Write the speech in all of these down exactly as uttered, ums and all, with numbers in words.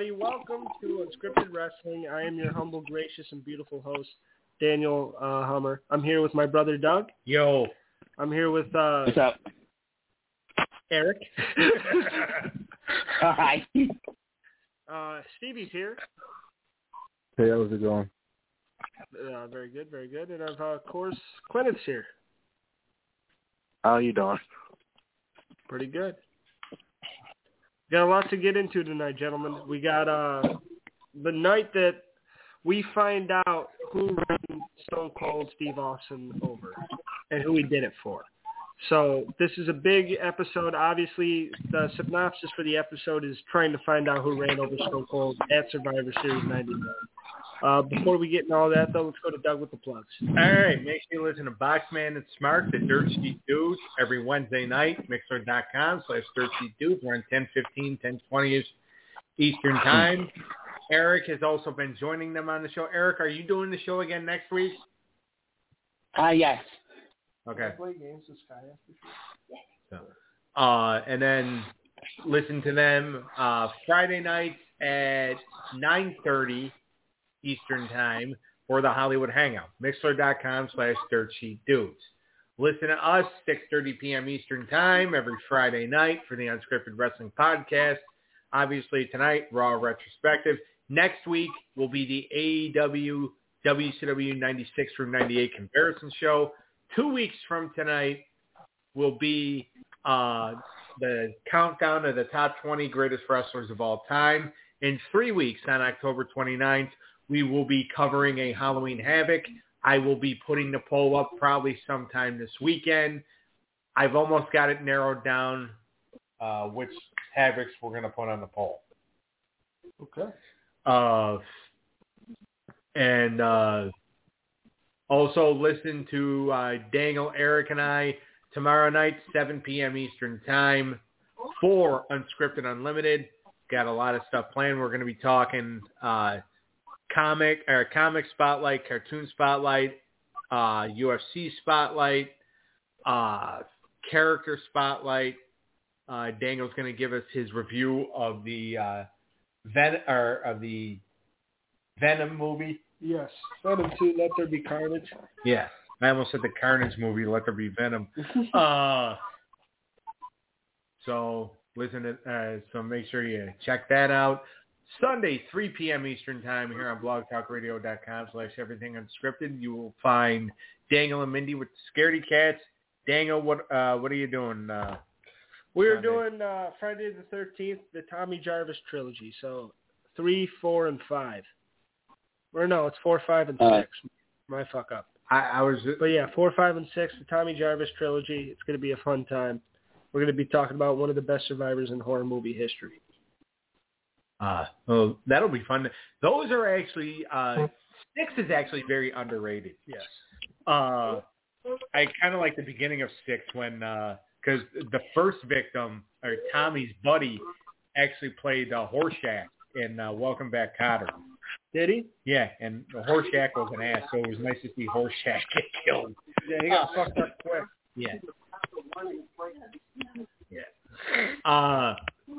everybody. Welcome to Unscripted Wrestling. I am your humble, gracious, and beautiful host, Daniel uh, Hummer. I'm here with my brother, Doug. Yo. I'm here with... Uh, What's up? Eric. Hi. uh, Stevie's here. Hey, how's it going? Uh, very good, very good. And of uh, course, Clinton's here. How you doing? Pretty good. Got a lot to get into tonight, gentlemen. We got uh, the night that we find out who ran Stone Cold Steve Austin over and who he did it for. So this is a big episode. Obviously, the synopsis for the episode is trying to find out who ran over Stone Cold at Survivor Series ninety-nine. Uh, before we get into all that, though, let's go to Doug with the plugs. All right. Make sure you listen to Boxman and Smart, the Dirt Sheet Dudes, every Wednesday night, mixer.com slash Dirt Sheet Dudes. We're on ten fifteen, ten twenty Eastern Time. Eric has also been joining them on the show. Eric, are you doing the show again next week? Ah, uh, yes. Okay. Play games with Sky after so, uh, and then listen to them uh, Friday nights at nine thirty Eastern Time for the Hollywood Hangout. Mixler.com slash Dirt Sheet Dudes. Listen to us six thirty p.m. Eastern Time every Friday night for the Unscripted Wrestling Podcast. Obviously tonight, Raw Retrospective. Next week will be the A E W W C W ninety-six through ninety-eight comparison show. Two weeks from tonight will be uh, the countdown of the top twenty greatest wrestlers of all time. In three weeks, on October twenty-ninth, we will be covering a Halloween Havoc. I will be putting the poll up probably sometime this weekend. I've almost got it narrowed down uh, which Havocs we're going to put on the poll. Okay. Uh, and uh, also listen to uh, Daniel, Eric, and I tomorrow night, seven p.m. Eastern Time for Unscripted Unlimited. Got a lot of stuff planned. We're going to be talking uh, comic or comic spotlight, cartoon spotlight, uh, U F C spotlight, uh, character spotlight. Uh, Daniel's going to give us his review of the uh, Ven- or of the Venom movie. Yes. Venom two, Let There Be Carnage. Yeah. I almost said the Carnage movie, Let There Be Venom. uh, so listen to, uh, so make sure you check that out. Sunday, three p.m. Eastern Time here on blogtalkradio.com slash everything unscripted. You will find Daniel and Mindy with the Scaredy Cats. Daniel, what uh, what are you doing? Uh, We're Sunday? doing uh, Friday the thirteenth, the Tommy Jarvis trilogy. So three, four, and five. Or no, it's four, five, and Uh, six. My fuck up. I, I was. But yeah, four, five, and six, the Tommy Jarvis trilogy. It's going to be a fun time. We're going to be talking about one of the best survivors in horror movie history. Uh, well, that'll be fun. Those are actually uh, six is actually very underrated. Yes. Uh, I kind of like the beginning of six when because the first victim or Tommy's buddy actually played uh, Horshack in uh, Welcome Back, Kotter. Did he? Yeah, and Horshack was an ass, so it was nice to see Horshack get killed. Yeah, he got fucked up quick. Yeah. Yeah. Uh,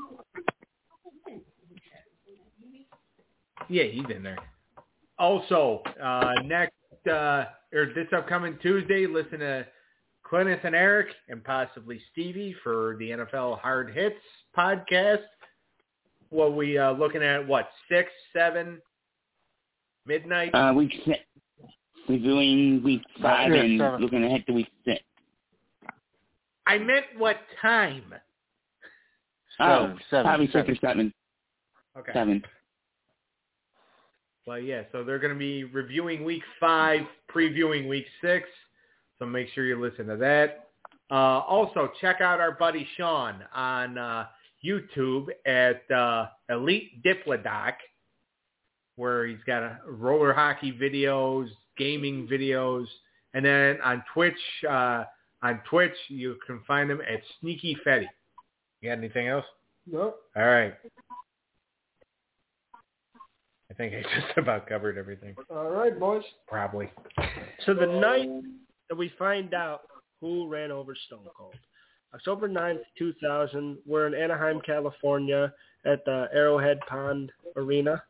yeah, he's in there. Also, uh, next uh, or this upcoming Tuesday, listen to Clinton and Eric and possibly Stevie for the N F L Hard Hits podcast. What we uh, looking at? What six, seven, midnight? Uh, week six. We're doing week five Yeah, and seven. looking ahead to week six. I meant what time? Oh, seven, probably six seven. or seven. Okay. Seven. Well, yeah, so they're going to be reviewing week five, previewing week six, so make sure you listen to that. Uh, also, check out our buddy Sean on uh, YouTube at uh, Elite Diplodoc, where he's got a roller hockey videos, gaming videos, and then on Twitch, uh, on Twitch you can find him at Sneaky Fetty. You got anything else? Nope. All right. I think I just about covered everything. All right, boys. Probably. So the night that we find out who ran over Stone Cold. October ninth, two thousand. We're in Anaheim, California at the Arrowhead Pond Arena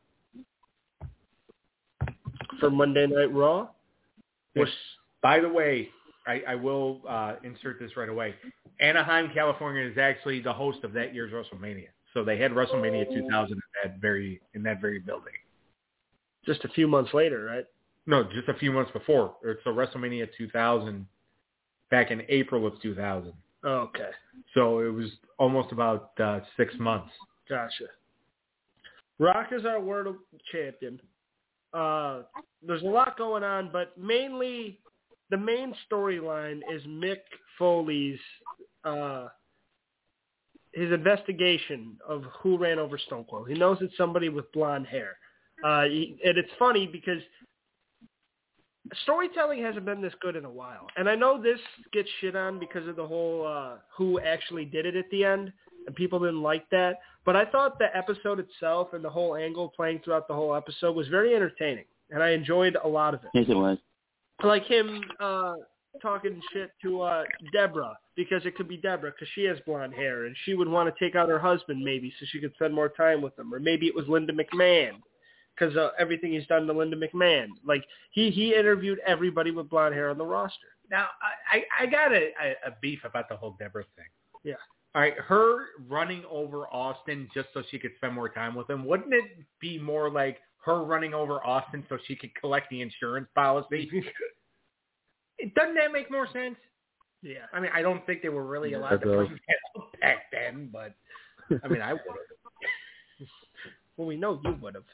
for Monday Night Raw. Yes. By the way, I, I will uh, insert this right away. Anaheim, California is actually the host of that year's WrestleMania. So they had WrestleMania two thousand in that very in that very building. Just a few months later, right? No, just a few months before. It's a WrestleMania two thousand back in April of two thousand. Okay. So it was almost about uh, six months. Gotcha. Rock is our world champion. Uh, there's a lot going on, but mainly the main storyline is Mick Foley's uh, his investigation of who ran over Stone Cold. He knows it's somebody with blonde hair. Uh, he, and it's funny because storytelling hasn't been this good in a while. And I know this gets shit on because of the whole uh, who actually did it at the end, and people didn't like that. But I thought the episode itself and the whole angle playing throughout the whole episode was very entertaining, and I enjoyed a lot of it. Yes, it was. Like him uh, talking shit to uh, Deborah, because it could be Deborah because she has blonde hair, and she would want to take out her husband maybe so she could spend more time with him. Or maybe it was Linda McMahon because uh, everything he's done to Linda McMahon. Like, he, he interviewed everybody with blonde hair on the roster. Now, I, I got a, a beef about the whole Deborah thing. Yeah. All right, her running over Austin just so she could spend more time with him, wouldn't it be more like her running over Austin so she could collect the insurance policy? Doesn't that make more sense? Yeah. I mean, I don't think they were really allowed to bring that up back then, but, I mean, I would have. Well, we know you would have.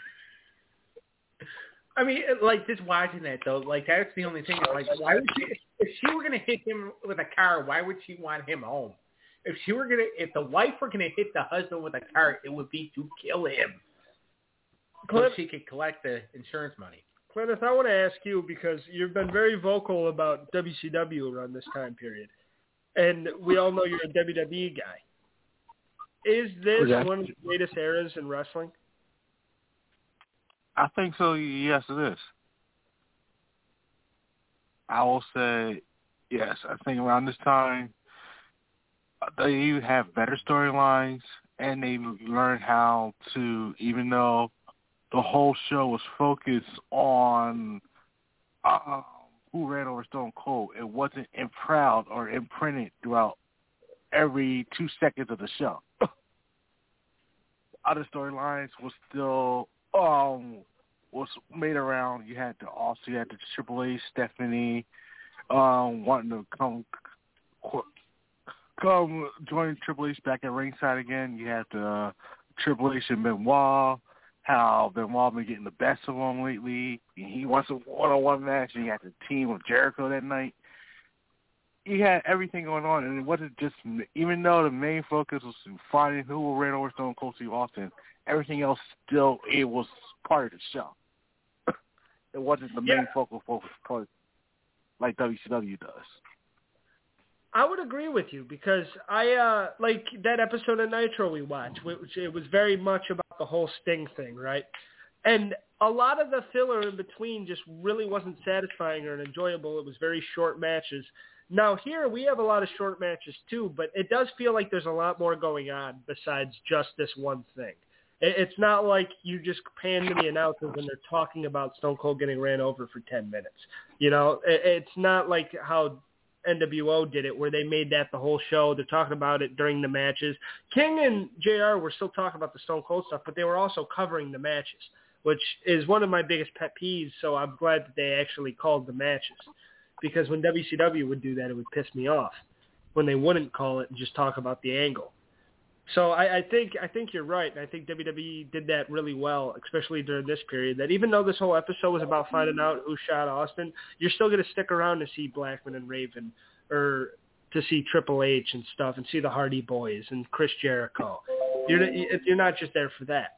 I mean, like, just watching that, though, like, that's the only thing. Like, why would she, if she were going to hit him with a car, why would she want him home? If she were going to, if the wife were going to hit the husband with a car, it would be to kill him. So she could collect the insurance money. Clintus, I want to ask you, because you've been very vocal about W C W around this time period, and we all know you're a W W E guy. Is this Okay. one of the greatest eras in wrestling? I think so. Yes, it is. I will say yes. I think around this time, they have better storylines, and they learned how to, even though the whole show was focused on uh, who ran over Stone Cold, it wasn't in proud or imprinted throughout every two seconds of the show. Other storylines was still um was made around. You had the also you had the Triple H, Stephanie, um, wanting to come come join Triple H back at ringside again. You had the uh, Triple H and Benoit. How Benoit been getting the best of him lately. He wants a one-on-one match, and you had the team of Jericho that night. You had everything going on, and it wasn't just, even though the main focus was finding who ran over Stone Cold Steve Austin, everything else still, it was part of the show. It wasn't the main Yeah. focal focus part like W C W does. I would agree with you, because I, uh, like that episode of Nitro we watched, which it was very much about the whole Sting thing, right? And a lot of the filler in between just really wasn't satisfying or enjoyable. It was very short matches. Now here we have a lot of short matches too, but it does feel like there's a lot more going on besides just this one thing. It's not like you just pan to the announcers and they're talking about Stone Cold getting ran over for ten minutes. You know, it's not like how N W O did it, where they made that the whole show. They're talking about it during the matches. King and J R were still talking about the Stone Cold stuff, but they were also covering the matches, which is one of my biggest pet peeves, so I'm glad that they actually called the matches. Because when W C W would do that, it would piss me off when they wouldn't call it and just talk about the angle. So I, I think I think you're right, and I think W W E did that really well, especially during this period, that even though this whole episode was about finding out who shot Austin, you're still going to stick around to see Blackman and Raven, or to see Triple H and stuff, and see the Hardy Boys and Chris Jericho. You're you're not just there for that.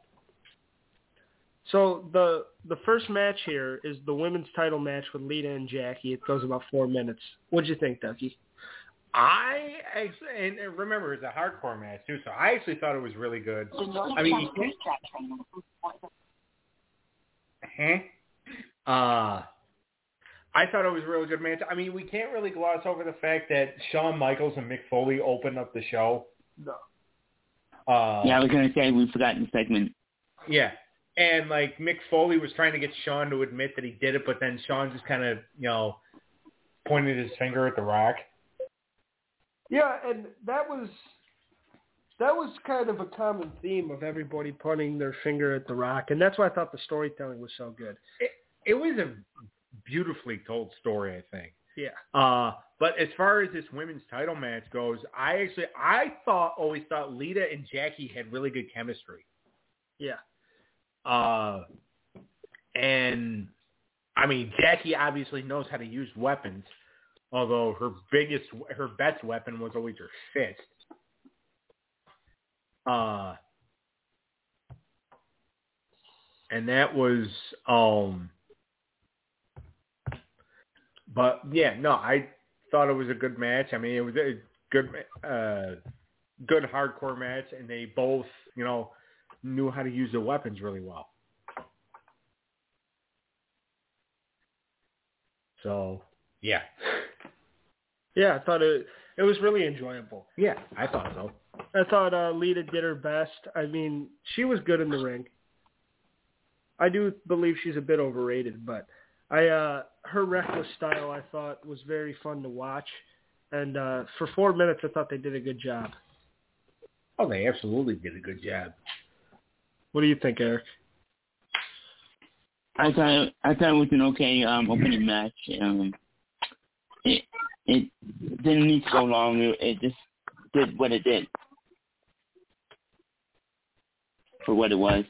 So the the first match here is the women's title match with Lita and Jackie. It goes about four minutes. What'd you think, Ducky? I actually, and remember, it's a hardcore match too, so I actually thought it was really good. I mean, you can't, huh? Uh, I thought it was a really good match. I mean, we can't really gloss over the fact that Shawn Michaels and Mick Foley opened up the show. No. Uh, yeah, I was gonna say we've forgotten the segment. Yeah, and like Mick Foley was trying to get Shawn to admit that he did it, but then Shawn just kind of, you know, pointed his finger at The Rock. Yeah, and that was that was kind of a common theme of everybody pointing their finger at The Rock, and that's why I thought the storytelling was so good. It, it was a beautifully told story, I think. Yeah. Uh, but as far as this women's title match goes, I actually I thought always thought Lita and Jackie had really good chemistry. Yeah. Uh, and I mean, Jackie obviously knows how to use weapons, although her biggest, her best weapon was always her fist. Uh, and that was, um, but yeah, no, I thought it was a good match. I mean, it was a good, uh, good hardcore match, and they both, you know, knew how to use their weapons really well. So, yeah. Yeah, I thought it it was really enjoyable. Yeah, I thought so. I thought uh, Lita did her best. I mean, she was good in the ring. I do believe she's a bit overrated, but I uh, her reckless style I thought was very fun to watch. And uh, for four minutes, I thought they did a good job. Oh, they absolutely did a good job. What do you think, Eric? I thought I thought it was an okay um, opening match. Um, it it didn't need to go long. It, it just did what it did for what it was.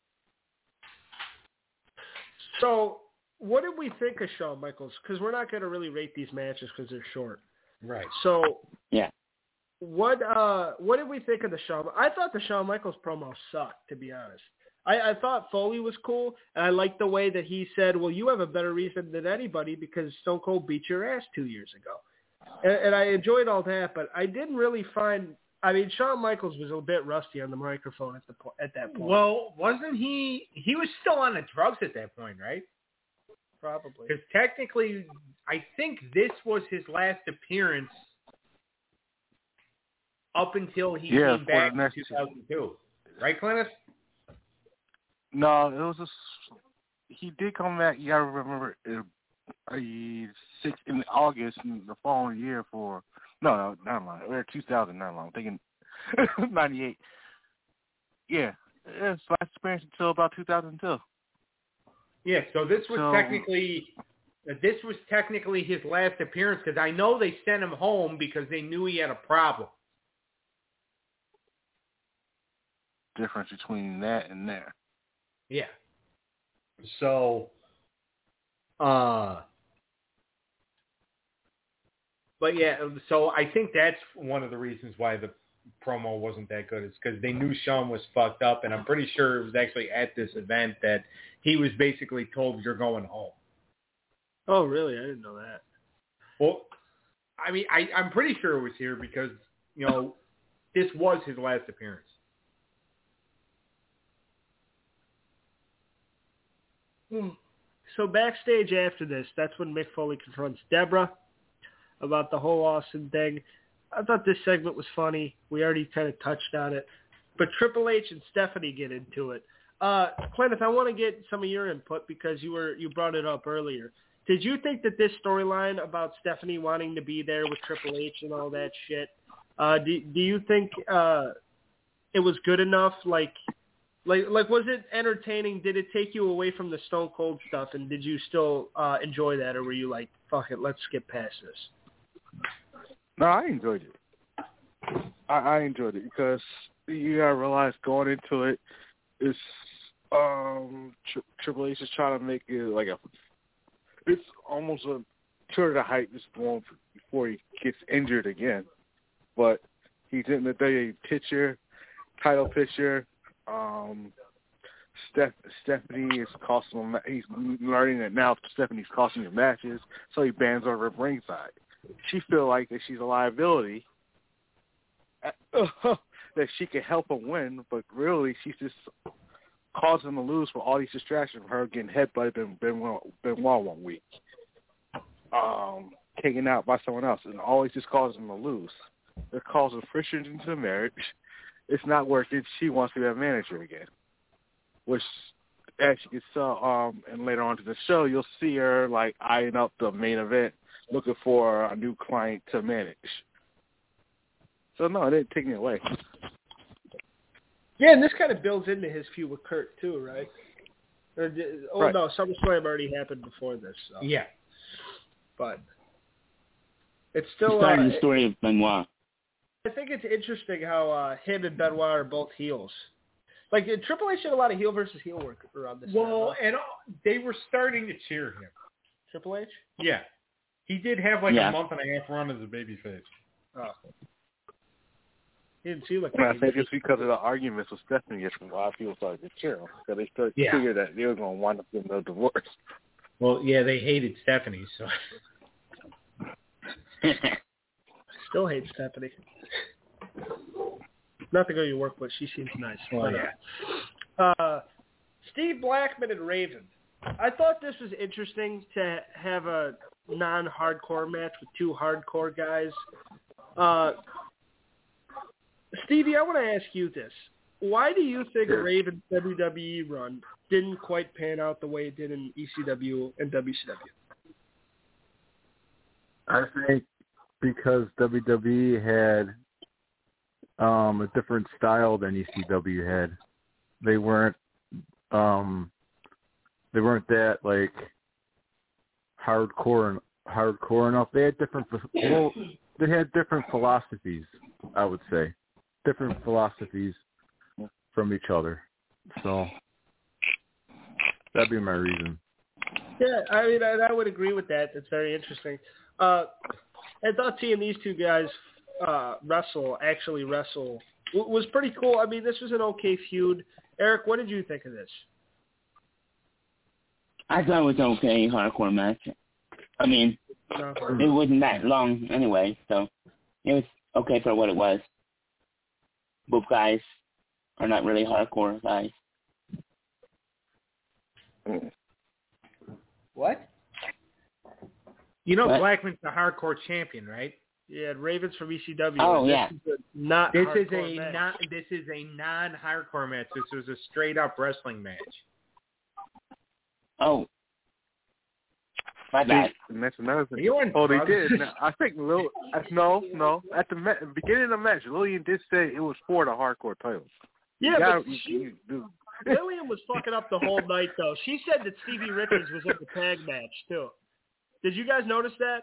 So, what did we think of Shawn Michaels? Because we're not going to really rate these matches because they're short. Right. So, yeah. What uh what did we think of the Shawn? I thought the Shawn Michaels promo sucked, to be honest. I, I thought Foley was cool, and I liked the way that he said, well, you have a better reason than anybody because Stone Cold beat your ass two years ago. And, and I enjoyed all that, but I didn't really find – I mean, Shawn Michaels was a bit rusty on the microphone at the po- at that point. Well, wasn't he – he was still on the drugs at that point, right? Probably. Because technically, I think this was his last appearance up until he yeah, came back in next... two thousand two. Right, Clintus? No, it was just he did come back. You gotta remember, uh, six in August in the following year for no, no, never mind. We're two thousand, not long. I'm thinking ninety-eight. Yeah, it's last experience until about two thousand two. Yeah, so this was so, technically this was technically his last appearance because I know they sent him home because they knew he had a problem. Difference between that and there. Yeah. So, uh, but yeah, so I think that's one of the reasons why the promo wasn't that good. Is because they knew Shawn was fucked up, and I'm pretty sure it was actually at this event that he was basically told, you're going home. Oh, really? I didn't know that. Well, I mean, I, I'm pretty sure it was here because, you know, this was his last appearance. So backstage after this, that's when Mick Foley confronts Deborah about the whole Austin thing. I thought this segment was funny. We already kind of touched on it. But Triple H and Stephanie get into it. Uh, Clenneth, I want to get some of your input because you were you brought it up earlier. Did you think that this storyline about Stephanie wanting to be there with Triple H and all that shit, uh, do, do you think uh, it was good enough? Like, like, like, was it entertaining? Did it take you away from the Stone Cold stuff, and did you still uh, enjoy that, or were you like, fuck it, let's skip past this? No, I enjoyed it. I, I enjoyed it because you gotta realize going into it, it's um tri- Triple H is trying to make it like a. It's almost a tour to hype this going before he gets injured again, but he's in the W picture, title picture. Um, Steph, Stephanie is costing him. He's learning that now. Stephanie's costing him matches, so he bans her at ringside. She feel like that she's a liability, that she can help him win, but really she's just causing him to lose for all these distractions from her getting headbutted by Benoit, Benoit one week. um, taken out by someone else, and always just causes them to lose. It causes friction into the marriage. It's not working. She wants to be a manager again, which, as you can tell, um, and later on to the show, you'll see her like eyeing up the main event, looking for a new client to manage. So no, it didn't take me away. Yeah, and this kind of builds into his feud with Kurt too, right? Or did, oh right. no, SummerSlam already happened before this. So. Yeah, but it's still starting uh, the story of Benoit. I think it's interesting how uh, him and Benoit are both heels. Like uh, Triple H did a lot of heel versus heel work around this well, time. Huh? and all, they were starting to cheer him. Triple H? Yeah, he did have like Yeah. a month and a half run as a babyface. Oh. He didn't seem like. And I think it's because of the arguments with Stephanie. It's why people started to cheer him, because they started Yeah. to figure that they were going to wind up getting a divorce. Well, yeah, they hated Stephanie, so. Still hate Stephanie. Not the girl you work with. She seems nice. Well, yeah. Uh, Steve Blackman and Raven. I thought this was interesting to have a non-hardcore match with two hardcore guys. Uh, Stevie, I want to ask you this. Why do you think Sure. Raven's W W E run didn't quite pan out the way it did in E C W and W C W? I think because W W E had um, a different style than E C W had. They weren't um, they weren't that like hardcore hardcore enough. They had different well, they had different philosophies. I would say different philosophies from each other. So that'd be my reason. Yeah, I mean, I, I would agree with that. That's very interesting. Uh, I thought seeing these two guys uh, wrestle, actually wrestle, w- was pretty cool. I mean, this was an okay feud. Eric, what did you think of this? I thought it was an okay hardcore match. I mean, No. it wasn't that long anyway, so it was okay for what it was. Both guys are not really hardcore guys. What? You know, What? Blackman's the hardcore champion, right? Yeah, Ravens from E C W. Oh, This yeah. is a not This is hardcore a match. non. This is a non-hardcore match. This was a straight-up wrestling match. Oh, my bad. And that's another thing. You on Oh, they drugs? did. Now, I think Lil. uh, No, no. At the ma- beginning of the match, Lillian did say it was for the hardcore titles. Yeah, You gotta- but you- she, you do. Lillian was fucking up the whole night, though. She said that Stevie Richards was in the tag match, too. Did you guys notice that?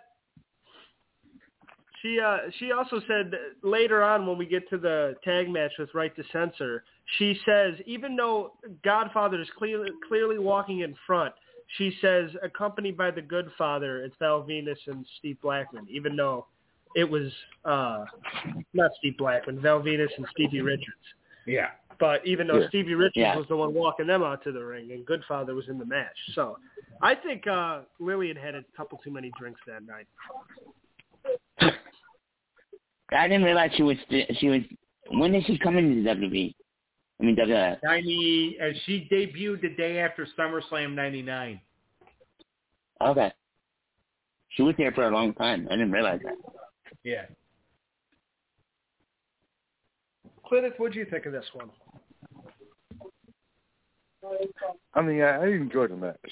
She uh, she also said later on when we get to the tag match with Right to Censor, she says, even though Godfather is clearly, clearly walking in front, she says, accompanied by the Good Father, it's Val Venus and Steve Blackman, even though it was uh, not Steve Blackman, Val Venus and Stevie Richards. Yeah. But even though Yeah. Stevie Richards Yeah. was the one walking them out to the ring and Goodfather was in the match. So I think uh, Lillian had a couple too many drinks that night. I didn't realize she was she was. When did she come into the W W E? I mean W W F. ninety. Uh, she debuted the day after SummerSlam ninety-nine. Okay. She was there for a long time. I didn't realize that. Yeah. Clinic, what'd you think of this one? I mean, I, I enjoyed the match.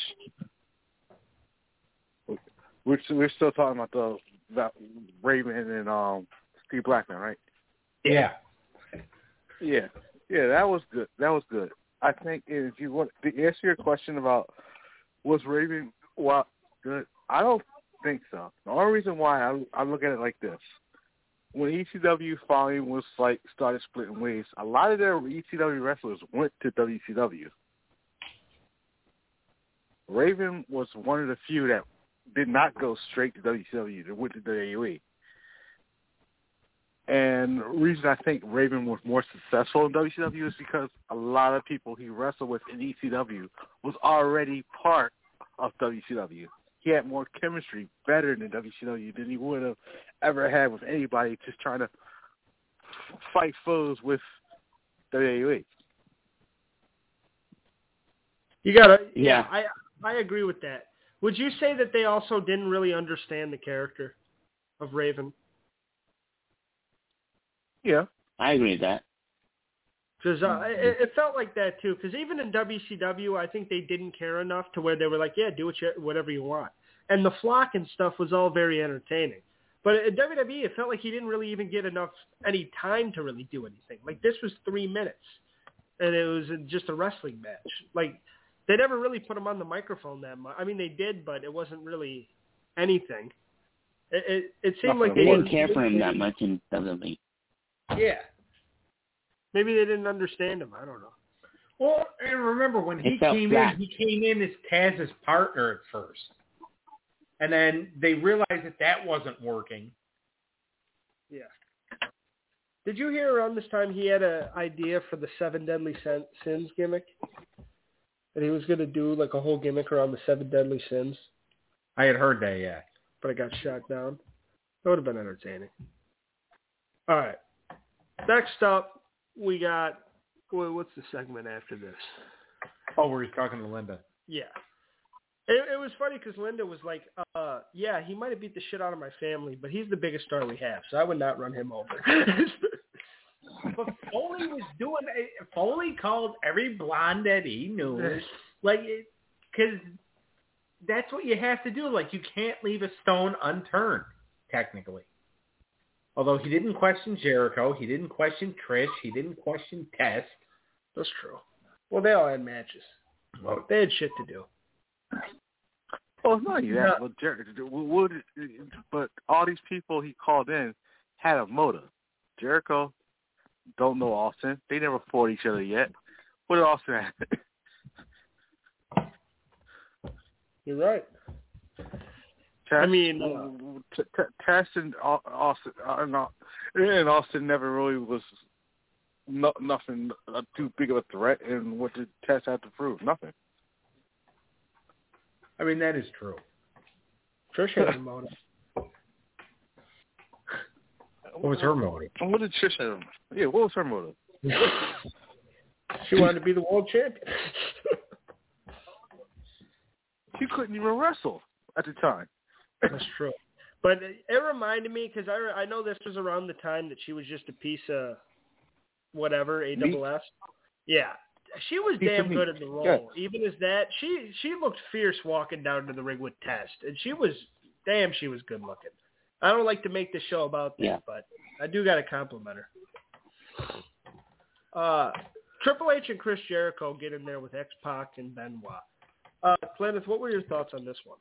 We're we're still talking about the about Raven and um Steve Blackman, right? Yeah. Yeah, yeah, that was good. That was good. I think if you want to answer your question about was Raven well good, I don't think so. The only reason why I I look at it like this: when E C W finally was like started splitting ways, a lot of their E C W wrestlers went to W C W. Raven was one of the few that did not go straight to W C W. They went to W W E. And the reason I think Raven was more successful in W C W is because a lot of people he wrestled with in E C W was already part of W C W. He had more chemistry, better than W C W than he would have ever had with anybody just trying to fight foes with W W E. You gotta, yeah, Yeah. I I agree with that. Would you say that they also didn't really understand the character of Raven? Yeah. I agree with that. Because uh, it, it felt like that too. Because even in W C W, I think they didn't care enough to where they were like, "Yeah, do what you, whatever you want." And the flock and stuff was all very entertaining. But at W W E, it felt like he didn't really even get enough any time to really do anything. Like this was three minutes, and it was just a wrestling match. Like they never really put him on the microphone that much. I mean, they did, but it wasn't really anything. It it, it seemed like They they didn't care for him that much in W W E. Yeah. Maybe they didn't understand him. I don't know. Well, and remember when he It felt came flat. in, he came in as Taz's partner at first. And then they realized that that wasn't working. Yeah. Did you hear around this time he had an idea for the Seven Deadly Sin- Sins gimmick? That he was going to do like a whole gimmick around the Seven Deadly Sins, I had heard that, yeah. but it got shot down. That would have been entertaining. All right. Next up, we got, well, what's the segment after this? Oh, where he's talking to Linda. Yeah. It, it was funny because Linda was like, uh, yeah, he might have beat the shit out of my family, but he's the biggest star we have, so I would not run him over. But Foley was doing, Foley called every blonde that he knew. Like, because that's what you have to do. Like, you can't leave a stone unturned, technically. Although he didn't question Jericho, he didn't question Trish, he didn't question Test. That's true. Well, they all had matches. Well, They had shit to do. Well, it's not only that, but, Jer- would, but all these people he called in had a motive. Jericho don't know Austin. They never fought each other yet. What did Austin have? You're right. Tess, I mean, uh, T- T- Tess and Au- Austin, uh, not, and Austin never really was no, nothing uh, too big of a threat. And what did Tess have to prove? Nothing. I mean, that is true. Trish had a motive. What was her motive? What did Trish have? Yeah, what was her motive? She wanted to be the world champion. She couldn't even wrestle at the time. That's true. But it reminded me, because I, I know this was around the time that she was just a piece of whatever, A double S. Yeah. She was Piece damn of good meat. at the role. Yeah. Even as that, she she looked fierce walking down to the ring with Test. And she was, damn, she was good looking. I don't like to make the show about that, Yeah. but I do got to compliment her. Uh, Triple H and Chris Jericho get in there with X-Pac and Benoit. Uh, Planeth, what were your thoughts on this one?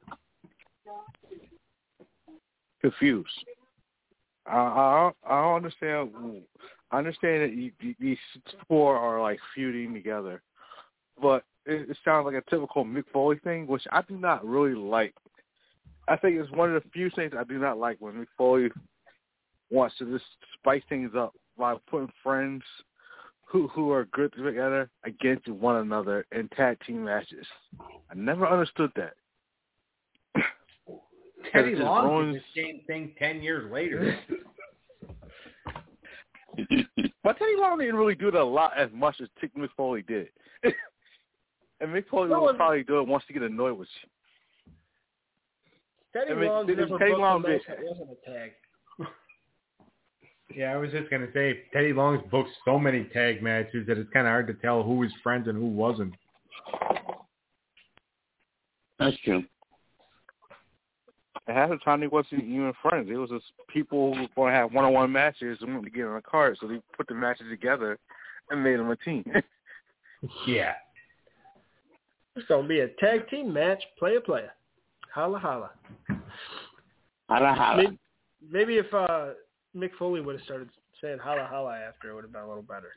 Confused. I I, I don't understand. I understand that you, you, these four are like feuding together, but it, it sounds like a typical Mick Foley thing, which I do not really like. I think it's one of the few things I do not like when Mick Foley wants to just spice things up by putting friends who who are good together against one another in tag team matches. I never understood that. Teddy It just Long ruins- did the same thing ten years later. But Teddy Long didn't really do it a lot as much as Tick Mick Foley did. And Mick Foley No, will and- probably do it once to get annoyed with you. Teddy I mean, Long's did- never Teddy booked Long a match did- that wasn't a tag. Yeah, I was just going to say, Teddy Long's booked so many tag matches that it's kind of hard to tell who was friends and who wasn't. That's true. At half the time, they wasn't even friends. It was just people who were going to have one-on-one matches and wanted to get on a card, so they put the matches together and made them a team. Yeah. It's going to be a tag team match, player player. Holla holla. Holla, holla. Maybe, maybe if uh, Mick Foley would have started saying holla holla after, it would have been a little better.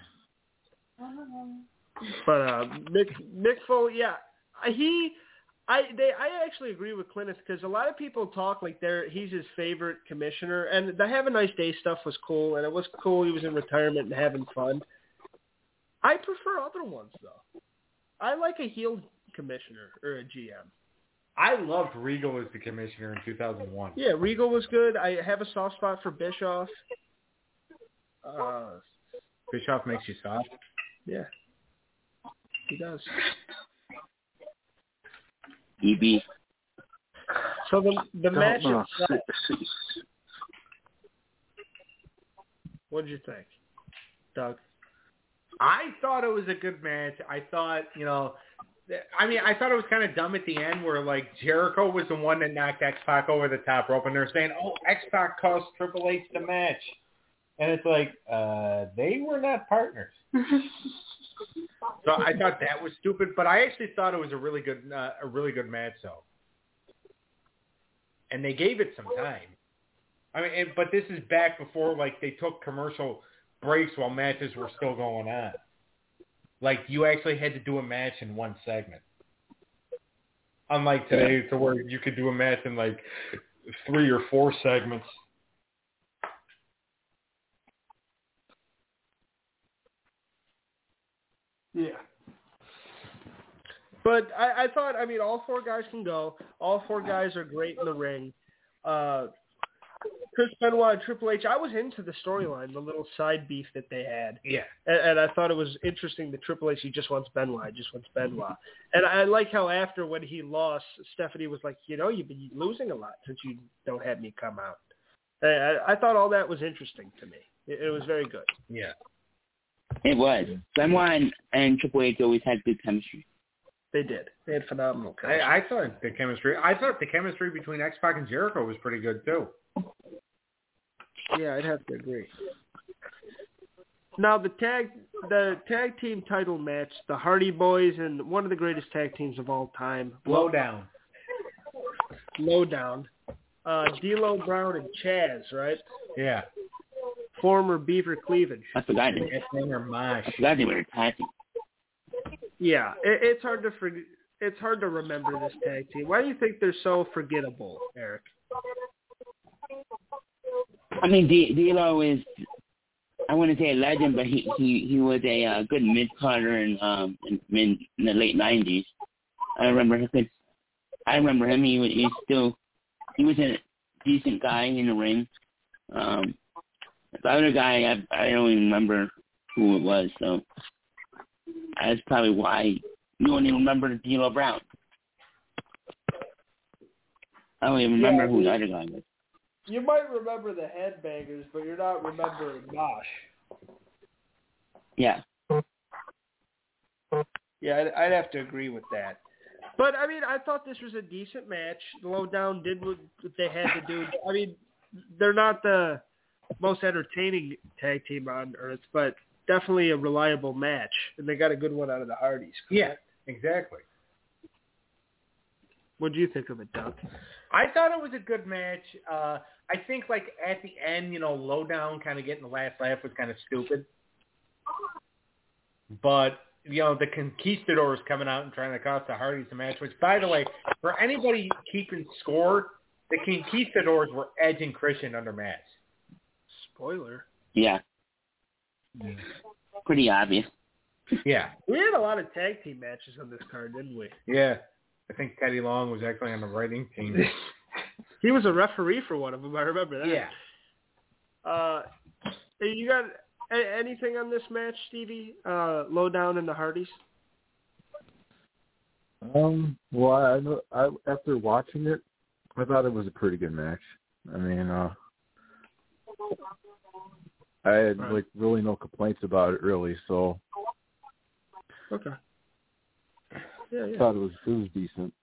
But uh, Mick, Mick Foley, yeah, he, I, they, I actually agree with Clintus because a lot of people talk like they're he's his favorite commissioner, and the Have a Nice Day stuff was cool, and it was cool. He was in retirement and having fun. I prefer other ones though. I like a heel commissioner or a G M. I loved Regal as the commissioner in two thousand one. Yeah, Regal was good. I have a soft spot for Bischoff. Uh, Bischoff makes you soft. yeah, he does. E B. So the the match No, itself, no. See, see, what did you think, Doug? I thought it was a good match. I thought, you know, I mean, I thought it was kind of dumb at the end where, like, Jericho was the one that knocked X-Pac over the top rope, and they're saying, oh, X-Pac cost Triple H the match. And it's like, uh, they were not partners. So I thought that was stupid, but I actually thought it was a really good, uh, a really good match, though. And they gave it some time. I mean, and, but this is back before, like, they took commercial breaks while matches were still going on. Like, you actually had to do a match in one segment. Unlike today, to where you could do a match in, like, three or four segments. Yeah. But I, I thought, I mean, all four guys can go. All four guys are great in the ring. Uh, Chris Benoit and Triple H, I was into the storyline, the little side beef that they had. Yeah. And, and I thought it was interesting that Triple H, he just wants Benoit, he just wants Benoit. And I like how after when he lost, Stephanie was like, you know, you've been losing a lot since you don't have me come out. And I, I thought all that was interesting to me. It, it was very good. Yeah. It was. Benoit and, and Triple H always had good chemistry. They did. They had phenomenal chemistry. I, I thought the chemistry, I thought the chemistry between X-Pac and Jericho was pretty good, too. Yeah, I'd have to agree. Now the tag the tag team title match, the Hardy Boys and one of the greatest tag teams of all time. Lowdown. Lowdown. Uh, D'Lo Brown and Chaz, right? Yeah. Former Beaver Cleavage. I forgot it. That's name or Mosh. I forgot they were attacking. Yeah, it, it's hard to forget. It's hard to remember this tag team. Why do you think they're so forgettable, Eric? I mean, D- D'Lo is, I wouldn't say a legend, but he he, he was a uh, good mid-carder in, um, in, in in the late nineties. I remember him. I remember him. He was he's still he was a decent guy in the ring. Um, the other guy, I I don't even remember who it was. So that's probably why you don't even remember D'Lo Brown. I don't even remember Yeah, who the other guy was. You might remember the Headbangers, but you're not remembering Mosh. Yeah. Yeah, I'd, I'd have to agree with that. But, I mean, I thought this was a decent match. Lowdown did what they had to do. I mean, they're not the most entertaining tag team on earth, but definitely a reliable match. And they got a good one out of the Hardys. Yeah, exactly. What do you think of it, Doug? I thought it was a good match. Uh, I think, like, at the end, you know, Lowdown kind of getting the last laugh was kind of stupid. But, you know, the Conquistadors coming out and trying to cost the Hardys a match, which, by the way, for anybody keeping score, the Conquistadors were Edge and Christian under match. Spoiler. Yeah. Pretty obvious. Yeah. We had a lot of tag team matches on this card, didn't we? Yeah. I think Teddy Long was actually on the writing team. He was a referee for one of them. I remember that. Yeah. Uh, you got a- anything on this match, Stevie? Uh, Lowdown and the Hardys? Um. Well, I, know- I after watching it, I thought it was a pretty good match. I mean, uh, I had Right. like really no complaints about it, really. So Okay. Yeah, I yeah. thought it was it was decent.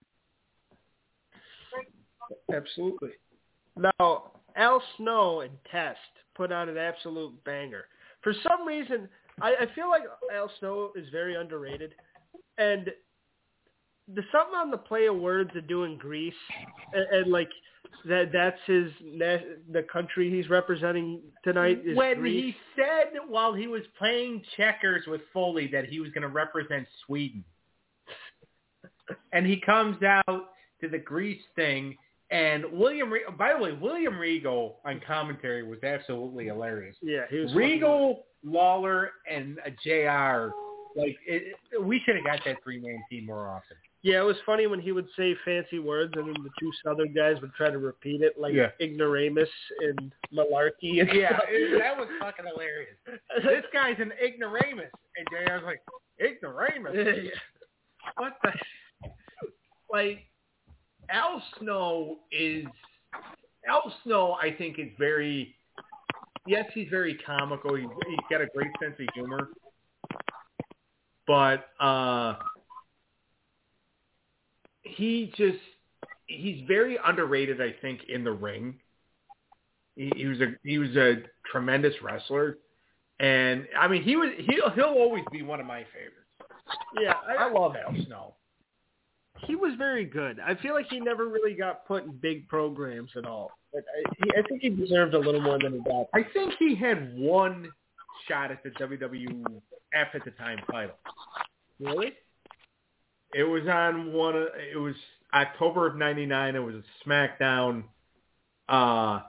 Absolutely. Now, Al Snow and Test put on an absolute banger. For some reason, I, I feel like Al Snow is very underrated. And there's something on the play of words of doing Greece, and, and like that that's his the country he's representing tonight is when Greece. he said while he was playing checkers with Foley that he was going to represent Sweden. And he comes out to the Greece thing, and William Re- by the way, William Regal on commentary was absolutely hilarious. Yeah, he was Regal, Lawler, and uh, J R, like, it, it, we should have got that three-man team more often. Yeah, it was funny when he would say fancy words, and then the two Southern guys would try to repeat it, like Yeah. ignoramus and malarkey. And Yeah, stuff. it, that was fucking hilarious. This guy's an ignoramus. And J R's like, ignoramus? Yeah. What the... Like, Al Snow is Al Snow. I think is very. Yes, he's very comical. He's, he's got a great sense of humor, but uh, he just he's very underrated. I think in the ring, he, he was a he was a tremendous wrestler, and I mean he was he'll he'll always be one of my favorites. Yeah, I, I love Al Snow. He was very good. I feel like he never really got put in big programs at all. Like, I, he, I think he deserved a little more than he got. I think he had one shot at the W W F at the time title. Really? It was on one. Of, it was October of ninety-nine. It was a SmackDown. Uh,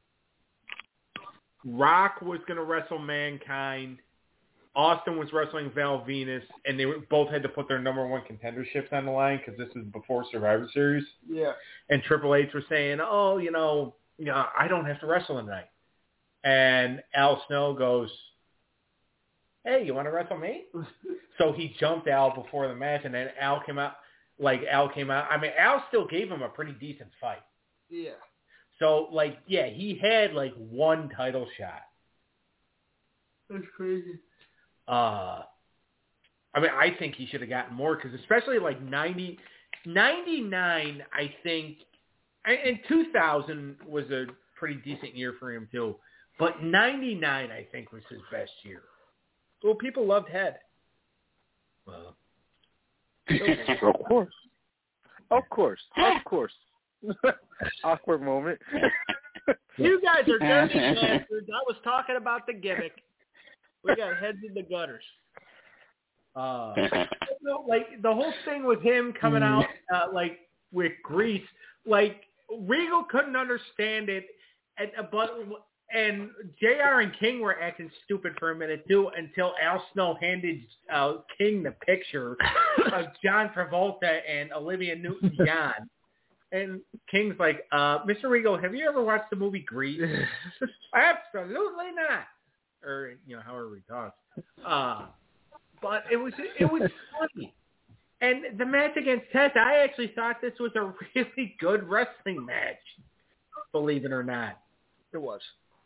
Rock was going to wrestle Mankind. Austin was wrestling Val Venus, and they were, both had to put their number one contenderships on the line because this was before Survivor Series. Yeah. And Triple H was saying, "Oh, you know, you know, I don't have to wrestle tonight." And Al Snow goes, "Hey, you want to wrestle me?" So he jumped Al before the match, and then Al came out. Like Al came out. I mean, Al still gave him a pretty decent fight. Yeah. So, like, yeah, he had like one title shot. That's crazy. Uh, I mean, I think he should have gotten more because especially like ninety, ninety-nine, I think, and two thousand was a pretty decent year for him too. But ninety-nine, I think, was his best year. Well, people loved Head. Well, Of course. Of course. Of course. Awkward moment. You guys are dirty bastards. I was talking about the gimmick. We got heads in the gutters. uh, so, like the whole thing with him coming out, uh, like with Grease, like Regal couldn't understand it, and but and J R and King were acting stupid for a minute too until Al Snow handed uh, King the picture of John Travolta and Olivia Newton-John. And King's like, uh, Mister Regal, have you ever watched the movie Grease? Absolutely not. Or, you know, however he talks. Uh, but it was it was funny. And the match against Test, I actually thought this was a really good wrestling match, believe it or not. It was.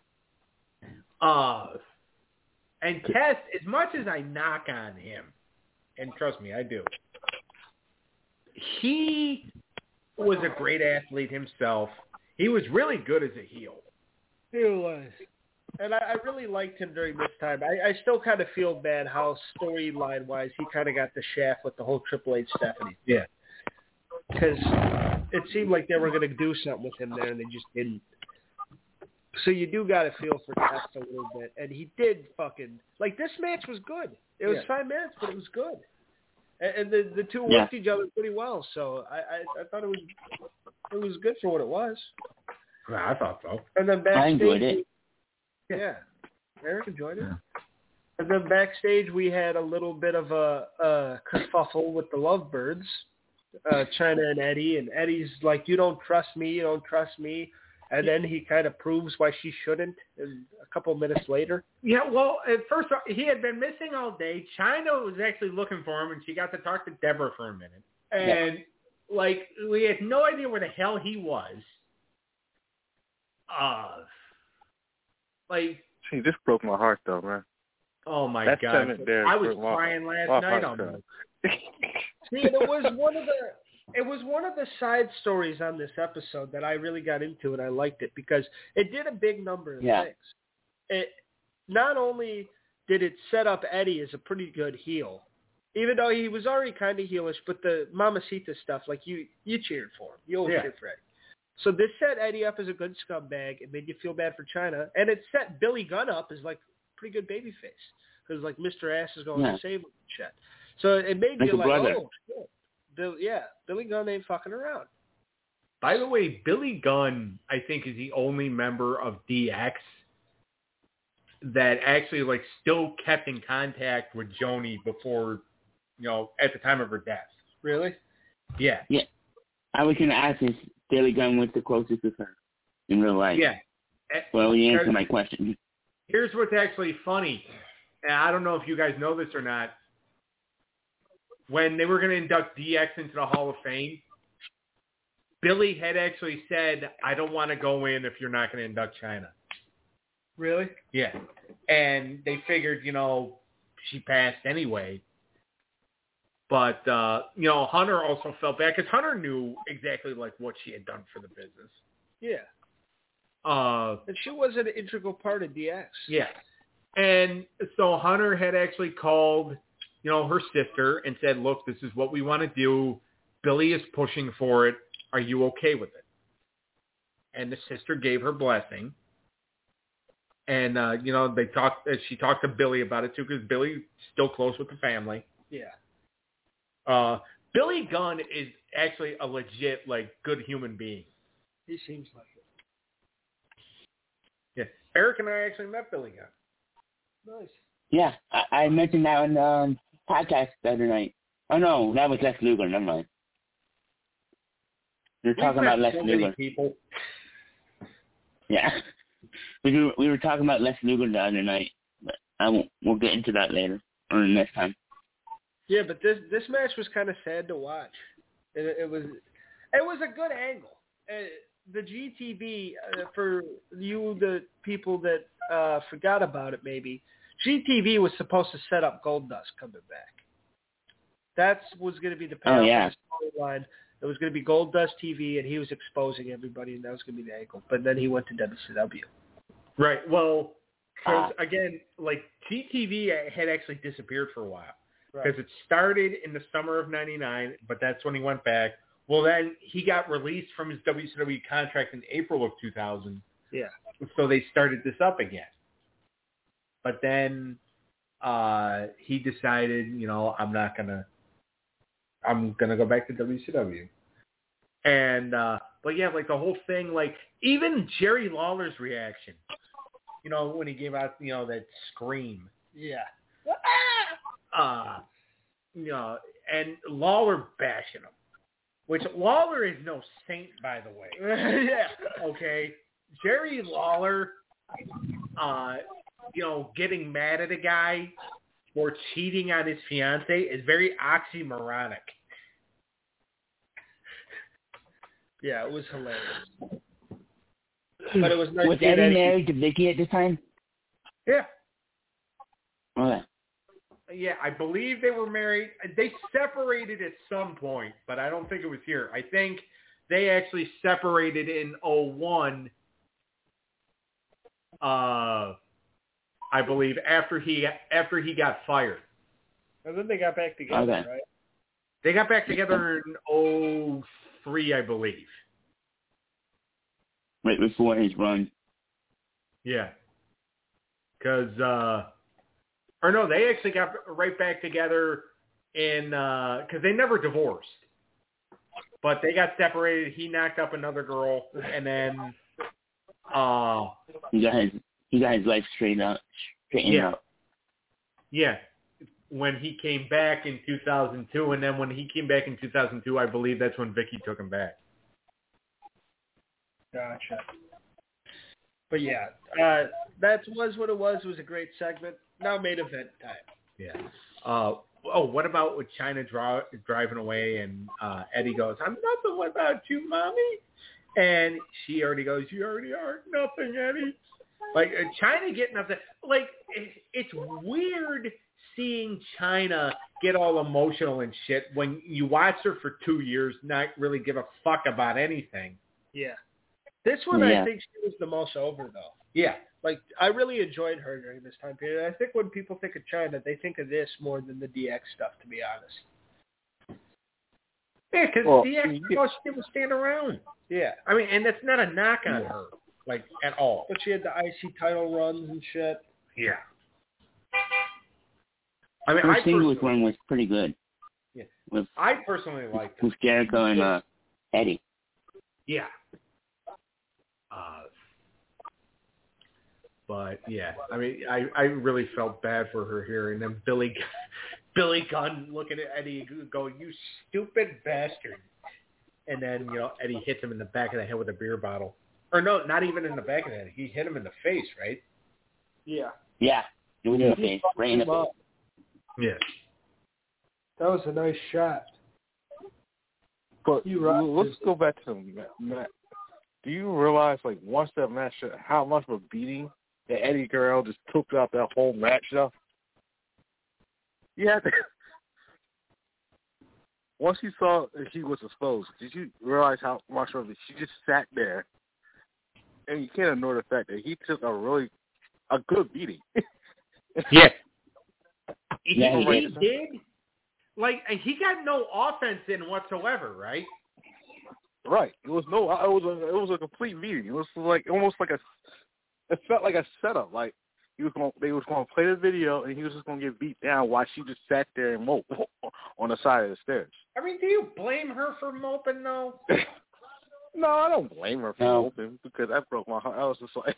Uh, and Test, as much as I knock on him, and trust me, I do, he was a great athlete himself. He was really good as a heel. He was. And I, I really liked him during this time. I, I still kind of feel bad how storyline-wise he kind of got the shaft with the whole Triple H Stephanie. Yeah. Because it seemed like they were going to do something with him there, and they just didn't. So you do got to feel for Test a little bit. And he did fucking... Like, this match was good. It was yeah. five minutes, but it was good. And, and the the two yeah. worked each other pretty well. So I, I, I thought it was it was good for what it was. Yeah, I thought so. And then backstage... I enjoyed it. Yeah, Eric enjoyed it. And then backstage, we had a little bit of a, a kerfuffle with the Lovebirds, uh, Chyna and Eddie. And Eddie's like, "You don't trust me, you don't trust me." And then he kind of proves why she shouldn't. And a couple minutes later. Yeah, well, at first he had been missing all day. Chyna was actually looking for him, and she got to talk to Deborah for a minute. And yeah. like, we had no idea where the hell he was. Uh Like, she just broke my heart, though, man. Oh my that God! There I was my, crying last my night on that. See, it was one of the it was one of the side stories on this episode that I really got into, and I liked it because it did a big number of yeah. things. It not only did it set up Eddie as a pretty good heel, even though he was already kind of heelish, but the Mamacita stuff, like you you cheered for him, you always yeah. cheered for Eddie. So this set Eddie up as a good scumbag. It made you feel bad for Chyna. And it set Billy Gunn up as, like, pretty good babyface. Because, like, Mister Ass is going yeah. to save him and shit. So it made like you like, brother. oh, shit. Bill, yeah, Billy Gunn ain't fucking around. By the way, Billy Gunn, I think, is the only member of D X that actually, like, still kept in contact with Joni before, you know, at the time of her death. Really? Yeah. Yeah. I was going to ask if Billy Gunn was the closest to her in real life. Yeah. Well, you answered my question. Here's what's actually funny, and I don't know if you guys know this or not. When they were going to induct D X into the Hall of Fame, Billy had actually said, I don't want to go in if you're not going to induct Chyna. Really? Yeah. And they figured, you know, she passed anyway. But, uh, you know, Hunter also felt bad because Hunter knew exactly, like, what she had done for the business. Yeah. Uh, and she was an integral part of D X. Yeah. And so Hunter had actually called, you know, her sister and said, look, this is what we want to do. Billy is pushing for it. Are you okay with it? And the sister gave her blessing. And, uh, you know, they talked, she talked to Billy about it, too, because Billy's still close with the family. Yeah. Uh, Billy Gunn is actually a legit, like, good human being. He seems like it. Yeah. Eric and I actually met Billy Gunn. Nice. Yeah, I, I mentioned that on the um, podcast the other night. Oh, no, that was Les Luger. Never mind. We were We've talking met about Les so many Luger. people. Yeah. We were, we were talking about Les Luger the other night, but I won't, we'll get into that later or next time. Yeah, but this this match was kind of sad to watch. It, it was it was a good angle. Uh, the G T V, uh, for you, the people that uh, forgot about it maybe, G T V was supposed to set up Goldust coming back. That was going to be the payoff oh, yeah. of the storyline. It was going to be Goldust T V, and he was exposing everybody, and that was going to be the angle. But then he went to W C W. Right. Well, because, Ah. again, like, G T V had actually disappeared for a while. Right. Because it started in the summer of ninety-nine, but that's when he went back. Well, then he got released from his W C W contract in April of two thousand. Yeah. So they started this up again. But then uh, he decided, you know, I'm not going to, I'm going to go back to W C W. And, uh, but yeah, like the whole thing, like even Jerry Lawler's reaction, you know, when he gave out, you know, that scream. Yeah. Uh, you know, and Lawler bashing him, which Lawler is no saint, by the way. Yeah. Okay. Jerry Lawler, uh, you know, getting mad at a guy for cheating on his fiance is very oxymoronic. Yeah, it was hilarious. But it was nice Was to see Eddie that he- married to Vicky at the time? Yeah. Okay. Yeah, I believe they were married. They separated at some point, but I don't think it was here. I think they actually separated in oh one, uh, I believe, after he after he got fired. And then they got back together, Okay. right? They got back together in oh three, I believe. Right before his run. Yeah. Because, uh, or no, they actually got right back together in, because they never divorced. But they got separated. He knocked up another girl, and then, uh, He got his he got his life straightened out. Straightened Yeah. out. yeah, when he came back in two thousand two, and then when he came back in two thousand two, I believe that's when Vicky took him back. Gotcha. But yeah, uh, that was what it was. It was a great segment. Now main event time. Yeah. Uh, oh, what about with Chyna draw, driving away and uh, Eddie goes, I'm nothing without you, mommy. And she already goes, you already are nothing, Eddie. Like, uh, Chyna getting up there. Like, it, it's weird seeing Chyna get all emotional and shit when you watch her for two years not really give a fuck about anything. Yeah. This one, Yeah. I think she was the most over, though. Yeah. Like, I really enjoyed her during this time period. I think when people think of Chyna, they think of this more than the D X stuff, to be honest. Yeah, because Well, the extra yeah. she did was stand around. Yeah. I mean, and that's not a knock on Yeah. her, like, at all. But she had the I C title runs and shit. Yeah. I mean, Her I singles personally, run was pretty good. Yeah. With I personally liked it. with Jericho and uh, Eddie. Yeah. Uh, but yeah, I mean, I, I really felt bad for her here, and then Billy, Billy Gunn looking at Eddie going, "You stupid bastard!" And then you know Eddie hits him in the back of the head with a beer bottle, or no, not even in the back of the head. He hit him in the face, right? Yeah. Yeah. It was in the face. Right in the face. Yeah. That was a nice shot. But You right. let's go back to Matt. Do you realize, like, once that match, how much of a beating that Eddie Guerrero just took out that whole match, though? Yeah. Once you saw that he was exposed, did you realize how much of it? She just sat there, and you can't ignore the fact that he took a really a good beating. Yeah. He, Yeah, he he did. did. Like, he got no offense in whatsoever, right? Right. It was no. It was a. It was a complete beating. It was like almost like a. It felt like a setup. Like he was going. They was going to play the video, and he was just going to get beat down while she just sat there and moped on the side of the stairs. I mean, do you blame her for moping, though? No, I don't blame her for No. moping because that broke my heart. I was just like.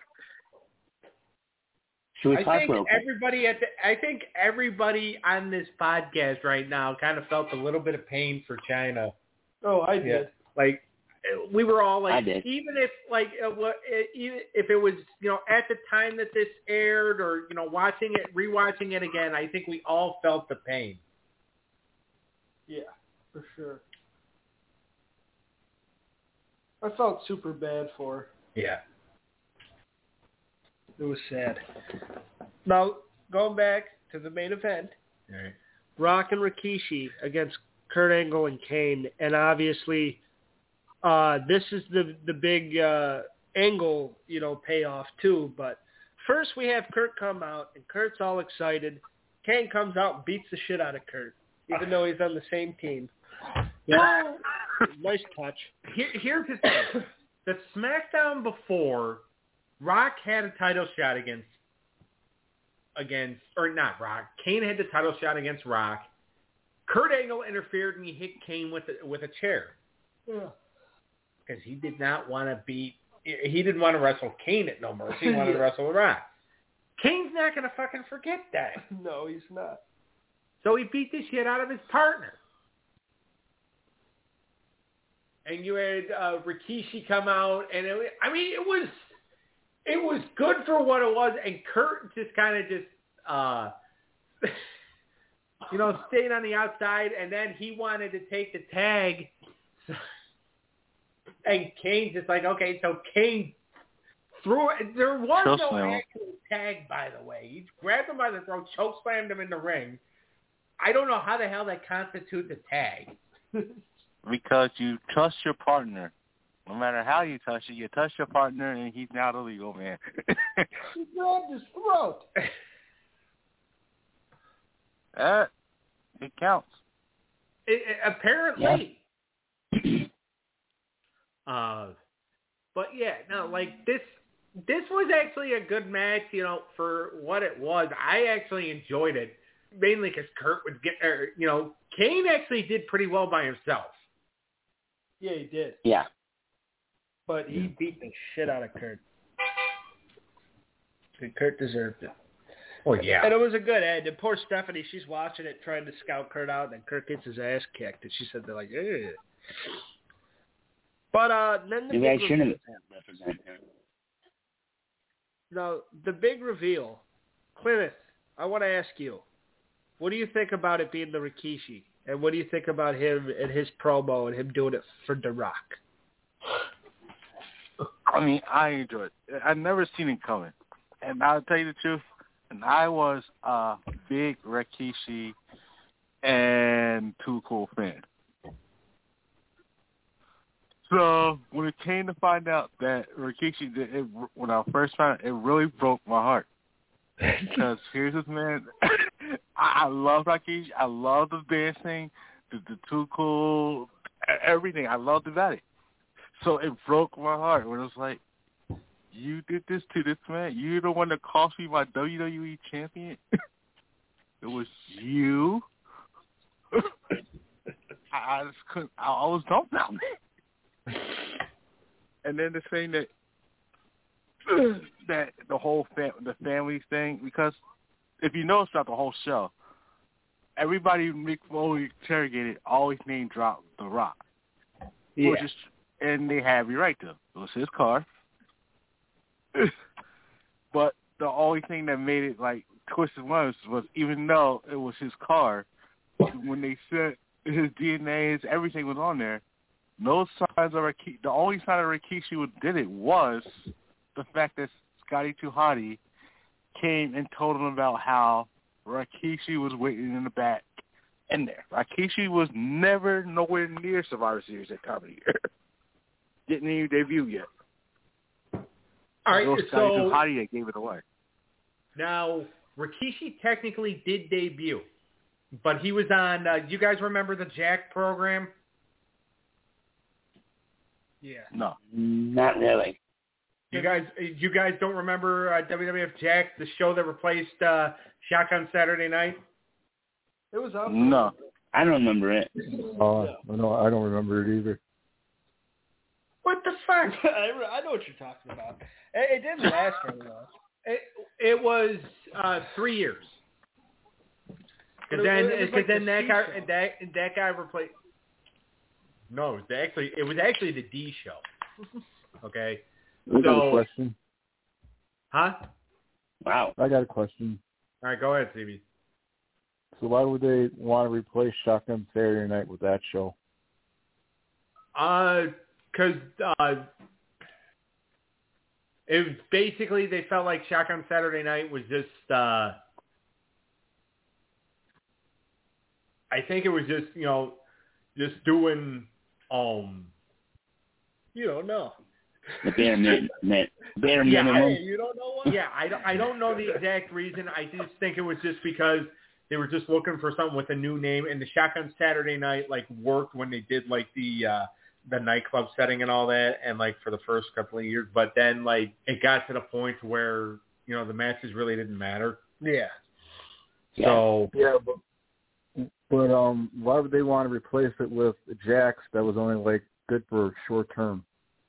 She was I think heartbroken. everybody at the, I think everybody on this podcast right now kind of felt a little bit of pain for China. Oh, I did. Yeah. Like, we were all I like, did. even if like uh, what- uh, even if it was, you know, at the time that this aired, or you know, watching it, rewatching it again, I think we all felt the pain. Yeah, for sure. I felt super bad for her. Yeah. It was sad. Now, going back to the main event, All right. Rock and Rikishi against Kurt Angle and Kane, and obviously, uh, this is the the big uh, Angle, you know, payoff too. But first, we have Kurt come out, and Kurt's all excited. Kane comes out and beats the shit out of Kurt, even though he's on the same team. Yeah, nice touch. Here, here's the thing: the SmackDown before, Rock had a title shot against against or not Rock. Kane had the title shot against Rock. Kurt Angle interfered and he hit Kane with a, with a chair. Yeah. Because he did not want to beat, he didn't want to wrestle Kane at No Mercy. He wanted to wrestle Rock. Kane's not going to fucking forget that. No, he's not. So he beat the shit out of his partner. And you had uh, Rikishi come out, and it, I mean, it was it was good for what it was, and Kurt just kind of just, uh, you know, stayed on the outside, and then he wanted to take the tag. And Kane just like, okay, so Kane threw it. There was Choke no slam. actual tag, by the way. He grabbed him by the throat, choke slammed him in the ring. I don't know how the hell that constitutes a tag. Because you trust your partner. No matter how you touch it, you touch your partner, and he's now the legal man. He grabbed his throat. That, it counts. It, it, apparently. uh, but yeah, no, like this. This was actually a good match, you know, for what it was. I actually enjoyed it, mainly because Kurt would get, er, you know, Kane actually did pretty well by himself. Yeah, he did. Yeah. But he beat the shit out of Kurt. And Kurt deserved it. Oh yeah. And it was a good end. And poor Stephanie, she's watching it, trying to scout Kurt out, and then Kurt gets his ass kicked. And she said they're like, ugh. But uh, then the You big guys shouldn't reveal. represent him. Now, the big reveal. Plymouth, I want to ask you, what do you think about it being the Rikishi? And what do you think about him and his promo and him doing it for The Rock? I mean, I enjoyed it. I've never seen it coming. And I'll tell you the truth, and I was a big Rikishi and Too Cool fan. So when it came to find out that Rikishi did it, when I first found it, it really broke my heart. Because here's this man, I, I love Rikishi. I love the dancing, the, the Too Cool, everything. I loved about it. So it broke my heart when it was like, you did this to this man? You're the one that cost me my W W E champion? It was you? I, I just couldn't, I, I was dumbfounded. And then the thing that, that the whole fam- the family thing, because if you notice throughout the whole show, everybody Mick Foley interrogated always name dropped The Rock. Yeah. Which is, and they have you right to. It was his car. But the only thing that made it like twisted was was even though it was his car, when they said his D N A, his everything was on there, no signs of Rikishi. The only sign of Rikishi who did it was the fact that Scotty two Hotty came and told him about how Rikishi was waiting in the back in there. Rikishi was never nowhere near Survivor Series that time of year. Didn't even debut yet. All right, it was Scotty so two Hotty that gave it away. Now, Rikishi technically did debut, but he was on, uh, you guys remember the Jack program? Yeah. No. Not really. You guys you guys don't remember uh, W W F Jack, the show that replaced uh, Shotgun Saturday Night? It was up. No. I don't remember it. Oh, uh, no, I don't remember it either. What the fuck? I, I know what you're talking about. It, it didn't last very long. It, it was uh, three years. Because then, it was cause like then the that C guy show. that that guy replaced. No, it was actually it was actually the D show. Okay. I got So- a question. Huh? Wow. I got a question. All right, go ahead, C B. So why would they want to replace Shotgun Saturday Night with that show? Uh, because uh, it was basically they felt like Shotgun Saturday Night was just. Uh, I think it was just you know, just doing um. You don't know. The bare min, min, bare Yeah, minimum. Hey, you don't know what? Yeah, I don't, I don't know the exact reason. I just think it was just because they were just looking for something with a new name, and the Shotgun Saturday Night like worked when they did like the uh, the nightclub setting and all that, and like for the first couple of years. But then like it got to the point where you know the matches really didn't matter. Yeah. Yeah. So Yeah, but but um, why would they want to replace it with Jax that was only like good for short term?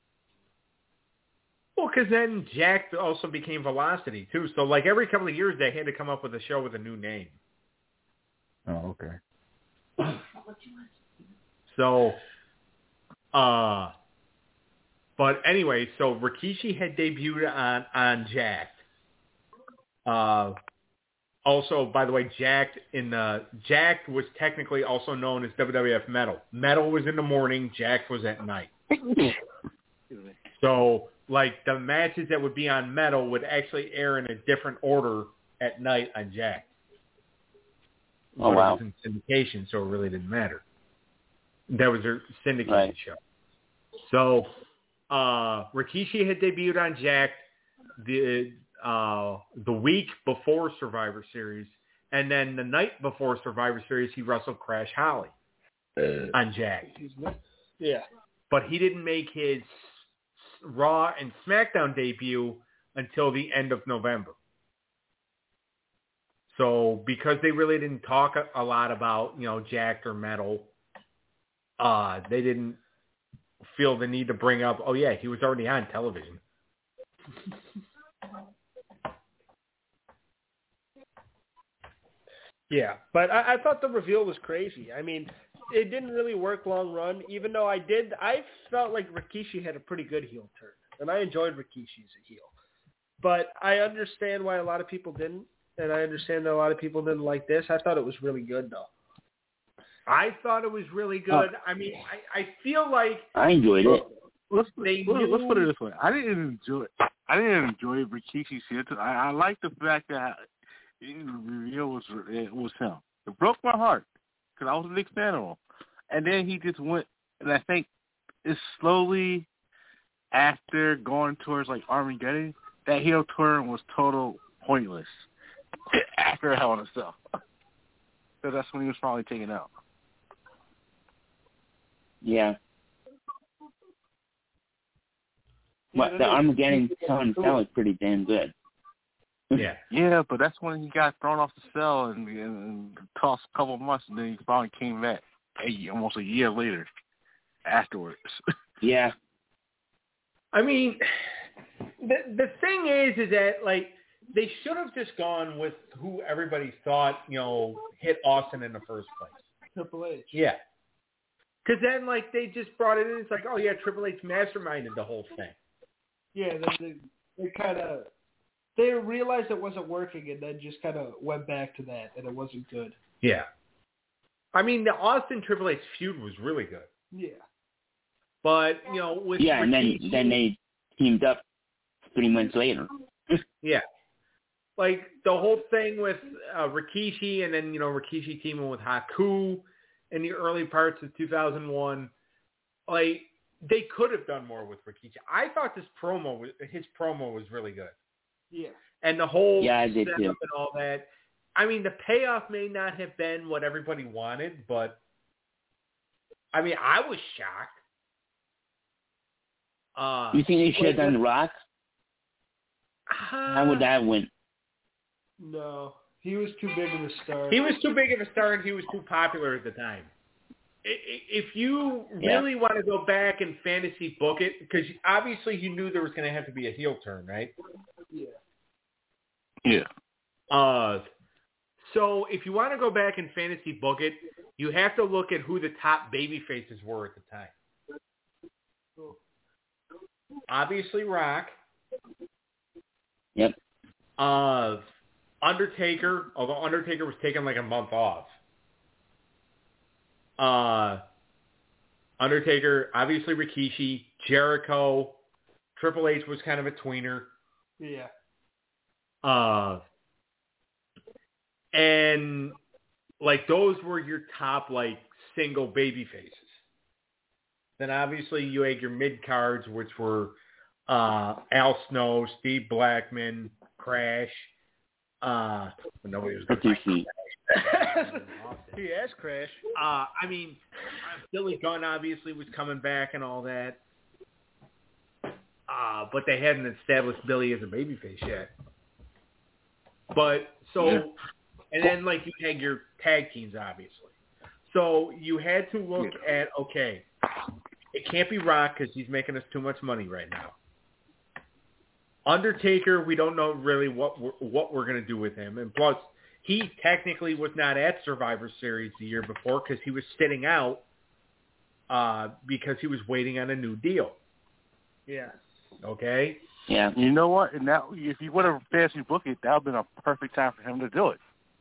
well, because then Jack also became Velocity too. So like every couple of years they had to come up with a show with a new name. Oh, okay. So, uh, but anyway, so Rikishi had debuted on, on Jacked. Uh, also, by the way, Jacked in the, Jacked was technically also known as W W F Metal. Metal was in the morning, Jacked was at night. So, like, the matches that would be on Metal would actually air in a different order at night on Jacked. Oh, But wow. it was in syndication, so it really didn't matter. That was their syndicated Right. show. So, uh, Rikishi had debuted on Jacked the uh, the week before Survivor Series, and then the night before Survivor Series, he wrestled Crash Holly on Jacked. Yeah. But he didn't make his Raw and SmackDown debut until the end of November. So because they really didn't talk a, a lot about, you know, Jacked or Metal, uh, they didn't feel the need to bring up, oh, yeah, he was already on television. Yeah, but I, I thought the reveal was crazy. I mean, it didn't really work long run, even though I did. I felt like Rikishi had a pretty good heel turn, and I enjoyed Rikishi as a heel. But I understand why a lot of people didn't, and I understand that a lot of people didn't like this. I thought it was really good, though. I thought it was really good. I mean, I, I feel like I enjoyed it. Let's, They let's, let's put it knew- this way. I didn't enjoy. I didn't enjoy Rikishi's heel turn. I, I like the fact that it was it was him. It broke my heart because I was a big fan of him. And then he just went, and I think it's slowly after going towards like Armageddon, that heel turn was total pointless after Hell in a Cell. So that's when he was probably taken out. Yeah. Yeah, But that the is- Armageddon sound was pretty damn good. yeah. Yeah, but that's when he got thrown off the cell and, and tossed a couple of months, and then he finally came back a, almost a year later afterwards. Yeah. I mean, the the thing is, is that like they should have just gone with who everybody thought you know hit Austin in the first place. Triple H. Yeah, because then like they just brought it in. It's like, oh yeah, Triple H masterminded the whole thing. Yeah, they, they, they kind of they realized it wasn't working, and then just kind of went back to that, and it wasn't good. Yeah, I mean the Austin Triple H feud was really good. Yeah. But, you know, with yeah, and then Rikishi, then they teamed up three months later. yeah. Like, the whole thing with uh, Rikishi and then, you know, Rikishi teaming with Haku in the early parts of two thousand one, like, they could have done more with Rikishi. I thought this promo, was, his promo was really good. Yeah. And the whole Yeah, I did setup too. and all that. I mean, the payoff may not have been what everybody wanted, but, I mean, I was shocked. Uh, You think they should have done The Rock? uh, How would that win? No. He was too big of a star. He was too big of a star, and he was too popular at the time. I- I- If you Yeah. really want to go back and fantasy book it, because obviously you knew there was going to have to be a heel turn, right? Yeah. Yeah. Uh, so if you want to go back and fantasy book it, you have to look at who the top baby faces were at the time. Obviously, Rock. Yep. Uh, Undertaker, although Undertaker was taking like a month off. Uh, Undertaker, obviously Rikishi, Jericho, Triple H was kind of a tweener. Yeah. Uh, and like those were your top like single baby faces. Then obviously you had your mid cards, which were uh, Al Snow, Steve Blackman, Crash. Uh, but nobody was going to Rikishi. He asked Crash. Uh, I mean, Billy Gunn obviously was coming back and all that. Uh, but they hadn't established Billy as a babyface yet. But, so, Yeah. and then, like, you had your tag teams, obviously. So you had to look Yeah. at, okay, it can't be Rock because he's making us too much money right now. Undertaker, we don't know really what we're, what we're going to do with him. And plus, he technically was not at Survivor Series the year before because he was sitting out uh, because he was waiting on a new deal. Yeah. Okay? Yeah. You know what? And that if you would have fantasy book it, that would have been a perfect time for him to do it.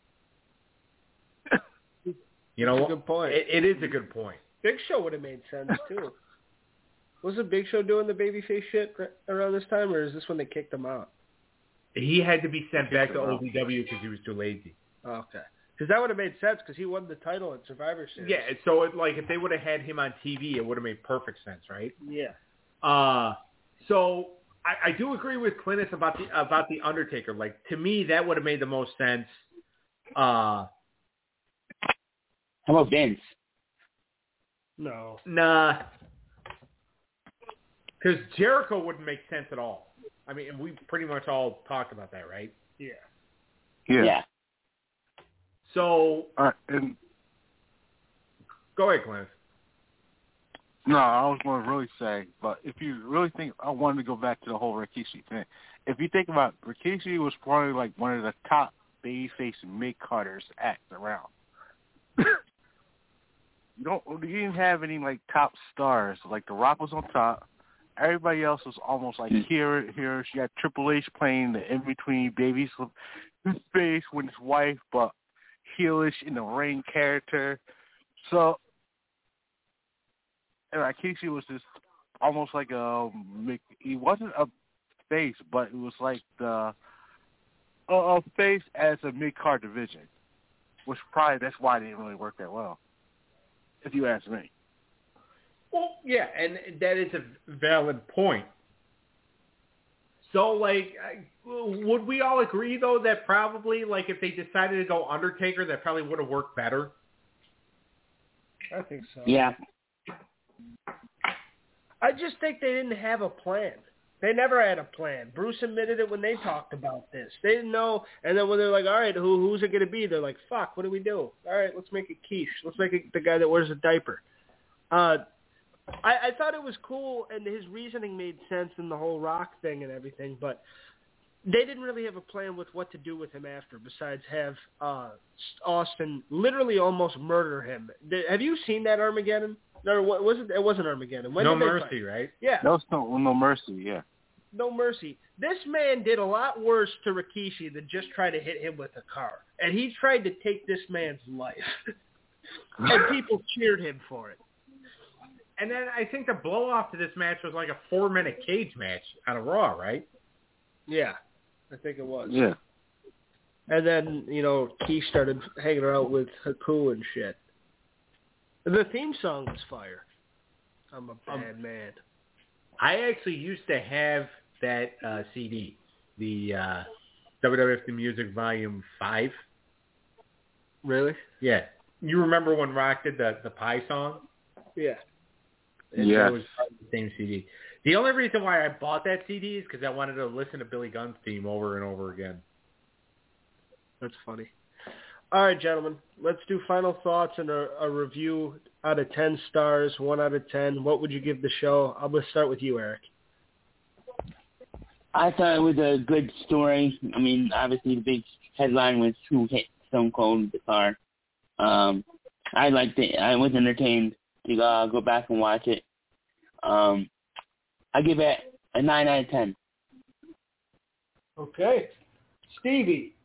You know That's a what? good point. It, it is a good point. Big Show would have made sense, too. Wasn't Big Show doing the babyface shit around this time, or is this when they kicked him out? He had to be sent back to O V W because he was too lazy. Oh, okay. Because that would have made sense, because he won the title at Survivor Series. Yeah, so it, like if they would have had him on T V, it would have made perfect sense, right? Yeah. Uh, so I, I do agree with Clintus about the about the Undertaker. Like to me, that would have made the most sense. Uh, How about Vince? No. nah, because Jericho wouldn't make sense at all. I mean, we pretty much all talked about that, right? Yeah. Yeah. Yeah. So All right, and go ahead, Clintus. no, I was going to really say, but if you really think, I wanted to go back to the whole Rikishi thing. If you think about it, Rikishi was probably like one of the top babyface mid-carders act around. You don't, you didn't have any like top stars. Like The Rock was on top. Everybody else was almost like here, here. She had Triple H playing the in-between baby's face with his wife, but heelish in the ring character. So, and Rikishi was just almost like a, he wasn't a face, but it was like the, a, a face as a mid-card division, which probably that's why they didn't really work that well, if you ask me. Well, yeah, and that is a valid point. So, like, would we all agree, though, that probably, like, if they decided to go Undertaker, that probably would have worked better? I think so. Yeah. I just think they didn't have a plan. They never had a plan. Bruce admitted it when they talked about this. They didn't know. And then when they're like, all right, who, who's it going to be? They're like, fuck, what do we do? All right, let's make it Quiche. Let's make it the guy that wears a diaper. Uh, I, I thought it was cool, and his reasoning made sense in the whole Rock thing and everything, but they didn't really have a plan with what to do with him after, besides have uh, Austin literally almost murder him. Did, have you seen that Armageddon? No, it wasn't. It wasn't Armageddon. When No did they Mercy, fight? right? Yeah. No, no, no mercy, yeah. No mercy. This man did a lot worse to Rikishi than just try to hit him with a car. And he tried to take this man's life. And people cheered him for it. And then I think the blow off to this match was like a four minute cage match on a Raw, right? Yeah, I think it was. Yeah. And then, you know, Keith started hanging out with Haku and shit. And the theme song was fire. I'm a bad um, man. I actually used to have that uh, C D, the uh, W W F The Music Volume five. Really? Yeah. You remember when Rock did the, the Pie song? Yeah. Yeah. It was the same C D. The only reason why I bought that C D is because I wanted to listen to Billy Gunn's theme over and over again. That's funny. All right, gentlemen. Let's do final thoughts and a, a review out of ten stars, one out of ten. What would you give the show? I'm going to start with you, Eric. I thought it was a good story. I mean, obviously the big headline was who hit Stone Cold with the car. Um, I liked it. I was entertained to uh, go back and watch it. Um, I give it a nine out of ten. Okay. Stevie.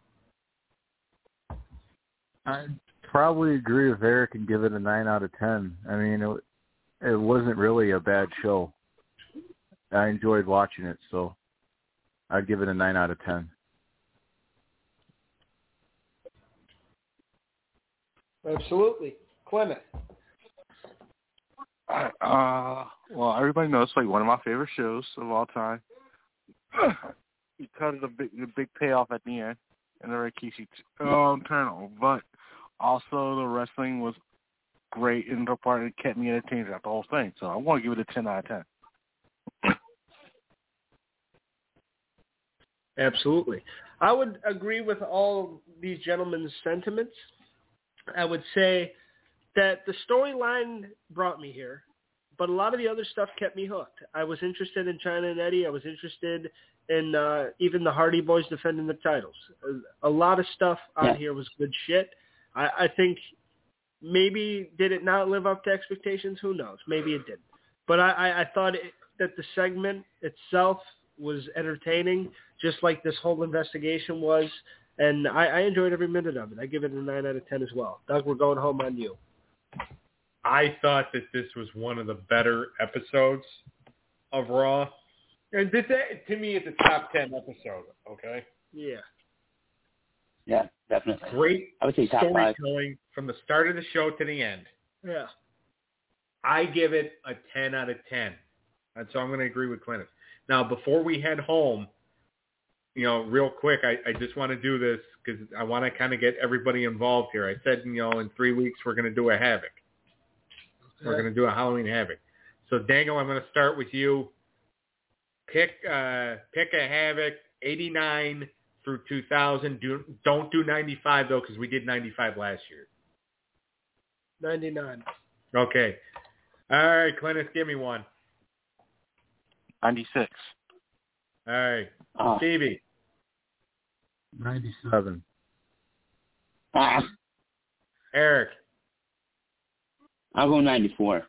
I'd probably agree with Eric and give it a nine out of ten. I mean, it, it wasn't really a bad show. I enjoyed watching it, so I'd give it a nine out of ten. Absolutely. Clement. Uh, well, everybody knows it's like one of my favorite shows of all time. Because of the big, the big payoff at the end and the Rikishi um, turn, but also the wrestling was great in the part it kept me entertained throughout the whole thing. So I want to give it a ten out of ten. Absolutely. I would agree with all these gentlemen's sentiments. I would say that the storyline brought me here, but a lot of the other stuff kept me hooked. I was interested in Chyna and Eddie. I was interested in uh, even the Hardy Boys defending the titles. A, a lot of stuff on yeah. here was good shit. I, I think maybe did it not live up to expectations? Who knows? Maybe it didn't. But I, I, I thought it, that the segment itself was entertaining, just like this whole investigation was. And I, I enjoyed every minute of it. I give it a nine out of ten as well. Doug, we're going home on you. I thought that this was one of the better episodes of Raw. And this, to me, it's a top ten episode, okay? Yeah. Yeah, definitely. Great I would say top five. storytelling from the start of the show to the end. Yeah. I give it a ten out of ten. And so I'm going to agree with Clinton. Now, before we head home, you know, real quick, I, I just want to do this because I want to kind of get everybody involved here. I said, you know, in three weeks we're going to do a Havoc. We're going to do a Halloween Havoc. So, Dangle, I'm going to start with you. Pick uh, pick a Havoc, eighty-nine through two thousand. Do, don't do ninety-five, though, because we did ninety-five last year. ninety-nine. Okay. All right, Clintus, give me one. ninety-six. All right. Oh. Stevie. ninety-seven. Ah, Eric. I'll go ninety-four.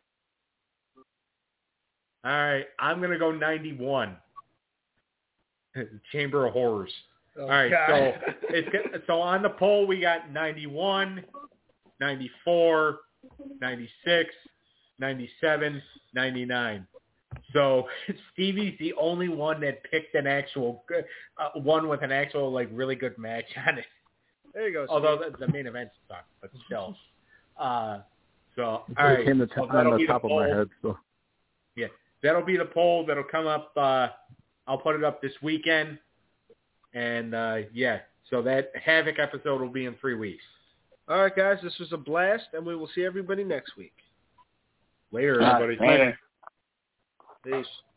All right. I'm going to go ninety-one. Chamber of Horrors. Oh, All right. God. So it's so on the poll, we got ninety-one, ninety-four, ninety-six, ninety-seven, ninety-nine. So Stevie's the only one that picked an actual good, uh, one with an actual like really good match on it. There you go. Although the, the main event sucked, but still. Uh, so all It right, came to t- so on the the top of my poll. head. So Yeah, that'll be the poll that'll come up. Uh, I'll put it up this weekend, and uh, yeah, so that Havoc episode will be in three weeks. All right, guys, this was a blast, and we will see everybody next week. Later, Uh, everybody. later. Peace.